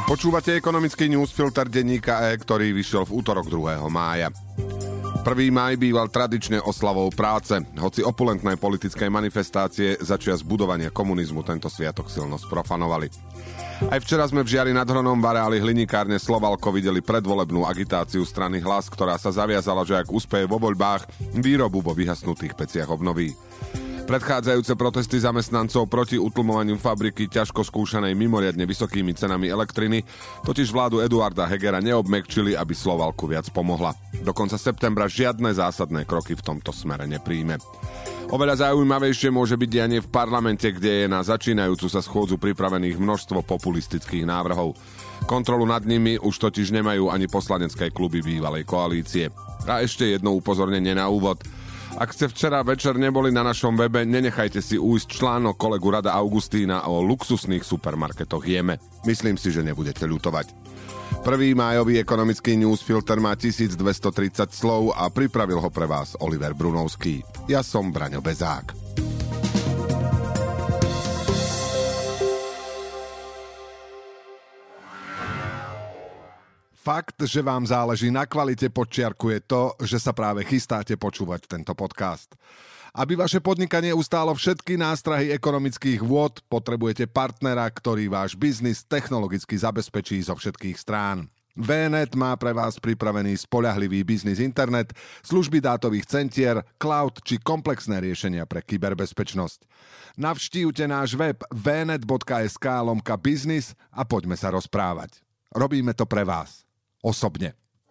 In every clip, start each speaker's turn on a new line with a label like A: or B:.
A: Počúvate ekonomický newsfilter denníka E, ktorý vyšiel v útorok 2. mája. 1. máj býval tradične oslavou práce, hoci opulentné politické manifestácie začias budovania komunizmu tento sviatok silno sprofanovali. Aj včera sme v Žiari nad Hronom v areáli hlinikárne Slovalko videli predvolebnú agitáciu strany Hlas, ktorá sa zaviazala, že ak úspeje vo voľbách, výrobu vo vyhasnutých peciach obnoví. Predchádzajúce protesty zamestnancov proti utlmovaniu fabriky ťažko skúšanej mimoriadne vysokými cenami elektriny totiž vládu Eduarda Hegera neobmäkčili, aby Slovalku viac pomohla. Do konca septembra žiadne zásadné kroky v tomto smere nepríjme. Oveľa zaujímavejšie môže byť dianie v parlamente, kde je na začínajúcu sa schôdzu pripravených množstvo populistických návrhov. Kontrolu nad nimi už totiž nemajú ani poslanecké kluby bývalej koalície. A ešte jedno upozornenie na úvod. Ak ste včera večer neboli na našom webe, nenechajte si újsť článok kolegu Rada Augustína o luxusných supermarketoch Jeme. Myslím si, že nebudete ľutovať. 1. májový ekonomický newsfilter má 1230 slov a pripravil ho pre vás Oliver Brunovský. Ja som Braňo Bezák. Fakt, že vám záleží na kvalite, podčiarkuje to, že sa práve chystáte počúvať tento podcast. Aby vaše podnikanie ustálo všetky nástrahy ekonomických vôd, potrebujete partnera, ktorý váš biznis technologicky zabezpečí zo všetkých strán. VNet má pre vás pripravený spoľahlivý biznis internet, služby dátových centier, cloud či komplexné riešenia pre kyberbezpečnosť. Navštívte náš web vnet.sk/biznis a poďme sa rozprávať. Robíme to pre vás. Osobne.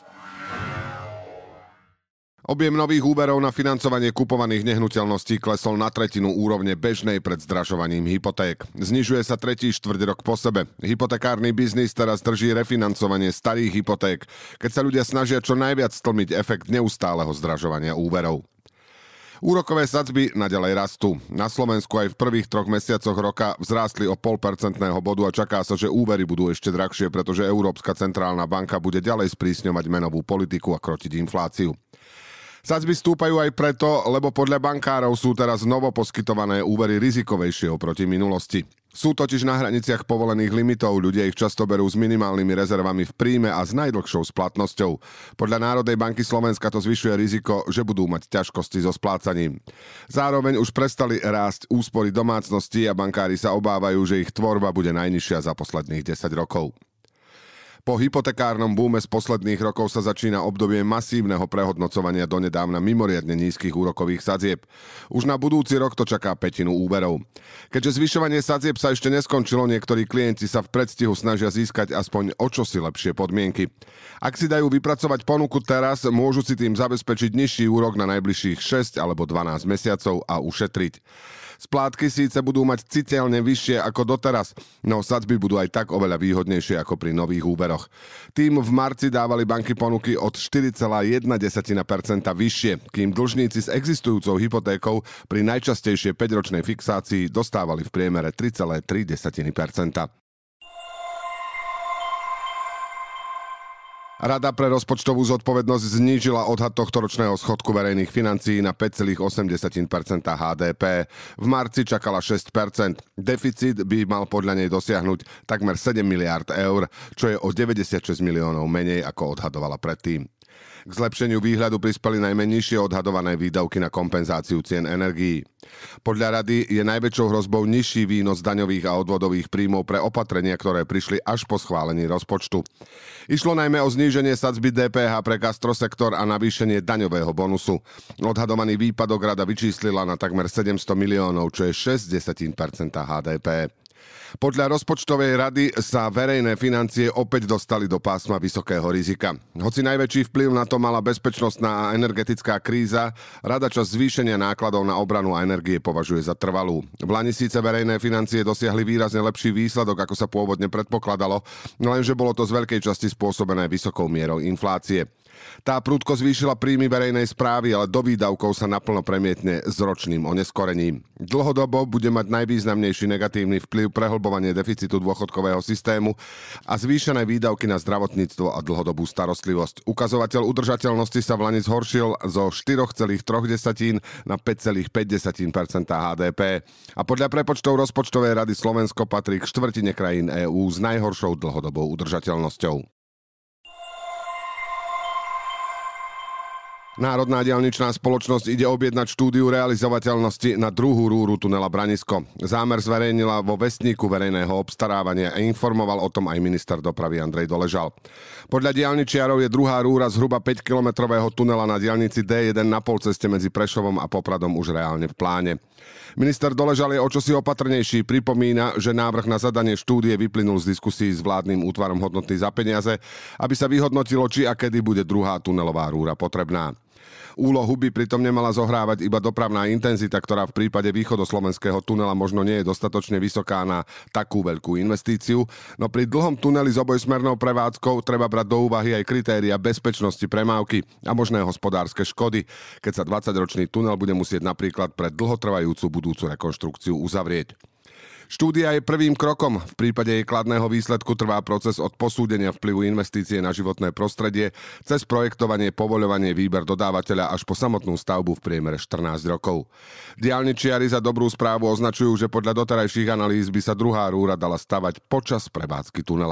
A: Objem nových úverov na financovanie kupovaných nehnuteľností klesol na tretinu úrovne bežnej pred zdražovaním hypoték. Znižuje sa tretí štvrťrok po sebe. Hypotekárny biznis teraz drží refinancovanie starých hypoték, keď sa ľudia snažia čo najviac stlmiť efekt neustáleho zdražovania úverov. Úrokové sadzby naďalej rastú. Na Slovensku aj v prvých 3 mesiacoch roka vzrástli o 0,5% bodu a čaká sa, že úvery budú ešte drahšie, pretože Európska centrálna banka bude ďalej sprísňovať menovú politiku a krotiť infláciu. Sadzby stúpajú aj preto, lebo podľa bankárov sú teraz novo poskytované úvery rizikovejšie oproti minulosti. Sú totiž na hraniciach povolených limitov, ľudia ich často berú s minimálnymi rezervami v príjme a s najdlhšou splatnosťou. Podľa Národnej banky Slovenska to zvyšuje riziko, že budú mať ťažkosti so splácaním. Zároveň už prestali rásť úspory domácností a bankári sa obávajú, že ich tvorba bude najnižšia za posledných 10 rokov. Po hypotekárnom búme z posledných rokov sa začína obdobie masívneho prehodnocovania donedávna mimoriadne nízkych úrokových sadzieb. Už na budúci rok to čaká pätinu úverov. Keďže zvyšovanie sadzieb sa ešte neskončilo, niektorí klienti sa v predstihu snažia získať aspoň o čosi lepšie podmienky. Ak si dajú vypracovať ponuku teraz, môžu si tým zabezpečiť nižší úrok na najbližších 6 alebo 12 mesiacov a ušetriť. Splátky síce budú mať citeľne vyššie ako doteraz, no sadzby budú aj tak oveľa výhodnejšie ako pri nových úveroch. Tým v marci dávali banky ponuky od 4,1% vyššie, kým dlžníci s existujúcou hypotékou pri najčastejšie 5-ročnej fixácii dostávali v priemere 3,3%. Rada pre rozpočtovú zodpovednosť znížila odhad tohtoročného schodku verejných financií na 5,8% HDP. V marci čakala 6%. Deficit by mal podľa nej dosiahnuť takmer 7 miliárd eur, čo je o 96 miliónov menej, ako odhadovala predtým. K zlepšeniu výhľadu prispeli najmä nižšie odhadované výdavky na kompenzáciu cien energií. Podľa rady je najväčšou hrozbou nižší výnos daňových a odvodových príjmov pre opatrenia, ktoré prišli až po schválení rozpočtu. Išlo najmä o zníženie sadzby DPH pre gastrosektor a navýšenie daňového bonusu. Odhadovaný výpadok rada vyčíslila na takmer 700 miliónov, čo je 0,6% HDP. Podľa rozpočtovej rady sa verejné financie opäť dostali do pásma vysokého rizika. Hoci najväčší vplyv na to mala bezpečnostná a energetická kríza, rada časť zvýšenia nákladov na obranu a energie považuje za trvalú. Vlani síce verejné financie dosiahli výrazne lepší výsledok, ako sa pôvodne predpokladalo, lenže bolo to z veľkej časti spôsobené vysokou mierou inflácie. Tá prudko zvýšila príjmy verejnej správy, ale do výdavkov sa naplno premietne s ročným oneskorením. Dlhodobo bude mať najvýznamnejší negatívny vplyv prehlbovanie deficitu dôchodkového systému a zvýšené výdavky na zdravotníctvo a dlhodobú starostlivosť. Ukazovateľ udržateľnosti sa vlani zhoršil zo 4,3 na 5,5 HDP. A podľa prepočtov rozpočtovej rady Slovensko patrí k štvrtine krajín EÚ s najhoršou dlhodobou udržateľnosťou. Národná diaľničná spoločnosť ide objednať štúdiu realizovateľnosti na druhú rúru tunela Branisko. Zámer zverejnila vo Vestníku verejného obstarávania a informoval o tom aj minister dopravy Andrej Doležal. Podľa diaľničiarov je druhá rúra zhruba 5-kilometrového tunela na diaľnici D1 na polceste medzi Prešovom a Popradom už reálne v pláne. Minister Doležal je o čosi opatrnejší, pripomína, že návrh na zadanie štúdie vyplynul z diskusí s vládnym útvarom Hodnoty za peniaze, aby sa vyhodnotilo, či a kedy bude druhá tunelová rúra potrebná. Úlohu by pritom nemala zohrávať iba dopravná intenzita, ktorá v prípade východoslovenského tunela možno nie je dostatočne vysoká na takú veľkú investíciu, no pri dlhom tuneli s obojsmernou prevádzkou treba brať do úvahy aj kritéria bezpečnosti premávky a možné hospodárske škody, keď sa 20-ročný tunel bude musieť napríklad pre dlhotrvajúcu budúcu rekonštrukciu uzavrieť. Štúdia je prvým krokom. V prípade jej kladného výsledku trvá proces od posúdenia vplyvu investície na životné prostredie cez projektovanie, povoľovanie, výber dodávateľa až po samotnú stavbu v priemere 14 rokov. Diaľničiari za dobrú správu označujú, že podľa doterajších analýz by sa druhá rúra dala stavať počas prevádzky tunela.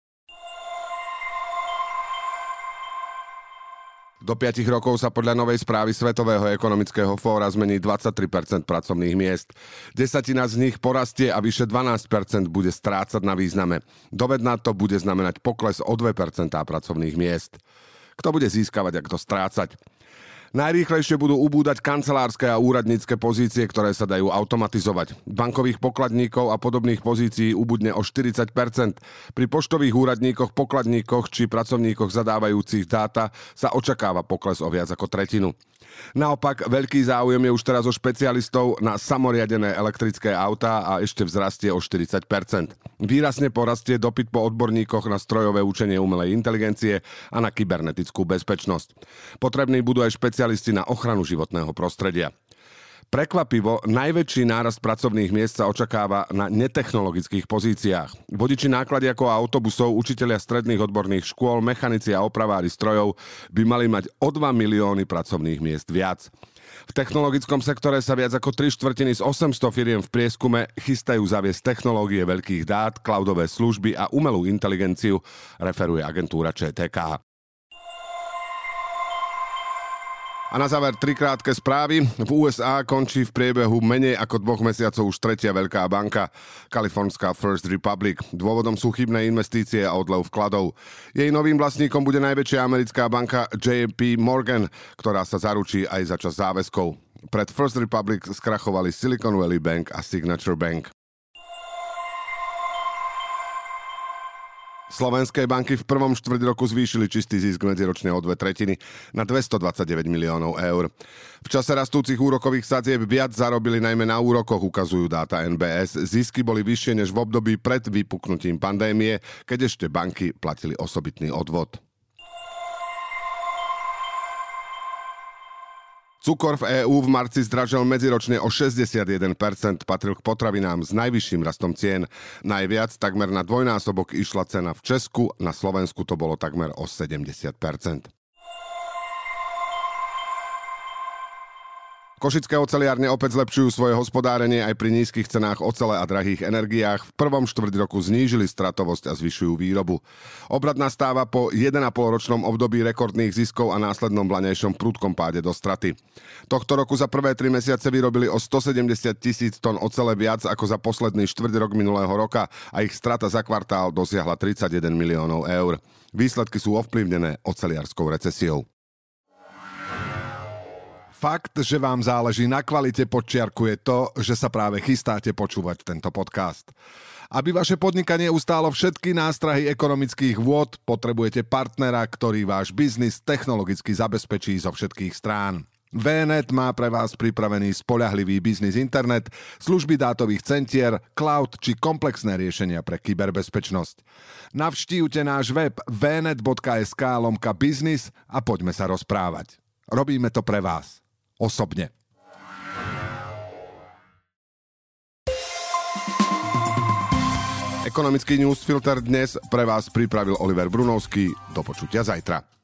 A: Do 5 rokov sa podľa novej správy Svetového ekonomického fóra zmení 23% pracovných miest. 10 z nich porastie a vyše 12% bude strácať na význame. Dovedná to bude znamenať pokles o 2% pracovných miest. Kto bude získavať a kto strácať? Najrýchlejšie budú ubúdať kancelárske a úradnícke pozície, ktoré sa dajú automatizovať. Bankových pokladníkov a podobných pozícií ubudne o 40%. Pri poštových úradníkoch, pokladníkoch či pracovníkoch zadávajúcich dáta sa očakáva pokles o viac ako tretinu. Naopak, veľký záujem je už teraz o špecialistov na samoriadené elektrické autá a ešte vzrastie o 40%. Výrazne porastie dopyt po odborníkoch na strojové učenie umelej inteligencie a na kybernetickú bezpečnosť. Potrební budú aj špecialisti na ochranu životného prostredia. Prekvapivo, najväčší nárast pracovných miest sa očakáva na netechnologických pozíciách. Vodiči nákladiakov a autobusov, učitelia stredných odborných škôl, mechanici a opravári strojov by mali mať o 2 milióny pracovných miest viac. V technologickom sektore sa viac ako 3/4 z 800 firiem v prieskume chystajú zaviesť technológie veľkých dát, cloudové služby a umelú inteligenciu, referuje agentúra ČTK. A na záver 3 krátke správy. V USA končí v priebehu menej ako 2 mesiacov už tretia veľká banka, kalifornská First Republic. Dôvodom sú chybné investície a odlev vkladov. Jej novým vlastníkom bude najväčšia americká banka JP Morgan, ktorá sa zaručí aj za čas záväzkov. Pred First Republic skrachovali Silicon Valley Bank a Signature Bank. Slovenské banky v prvom štvrťroku zvýšili čistý zisk medziročne o 2/3 na 229 miliónov eur. V čase rastúcich úrokových sadzieb viac zarobili najmä na úrokoch, ukazujú dáta NBS. Zisky boli vyššie než v období pred vypuknutím pandémie, keď ešte banky platili osobitný odvod. Cukor v EÚ v marci zdražil medziročne o 61%, patril k potravinám s najvyšším rastom cien. Najviac, takmer na dvojnásobok, išla cena v Česku, na Slovensku to bolo takmer o 70%. Košické oceliárne opäť zlepšujú svoje hospodárenie aj pri nízkych cenách ocele a drahých energiách. V prvom štvrťroku znížili stratovosť a zvyšujú výrobu. Obrat nastáva po 1,5-ročnom období rekordných ziskov a následnom vlanejšom prudkom páde do straty. Tohto roku za prvé 3 mesiace vyrobili o 170 000 tón ocele viac ako za posledný štvrťrok minulého roka a ich strata za kvartál dosiahla 31 miliónov eur. Výsledky sú ovplyvnené oceliarskou recesiou. Fakt, že vám záleží na kvalite, podčiarkuje to, že sa práve chystáte počúvať tento podcast. Aby vaše podnikanie ustálo všetky nástrahy ekonomických vôd, potrebujete partnera, ktorý váš biznis technologicky zabezpečí zo všetkých strán. VNet má pre vás pripravený spoľahlivý biznis internet, služby dátových centier, cloud či komplexné riešenia pre kyberbezpečnosť. Navštívte náš web vnet.sk/biznis a poďme sa rozprávať. Robíme to pre vás. Osobne. Ekonomický newsfilter dnes pre vás pripravil Oliver Brunovský. Do počutia zajtra.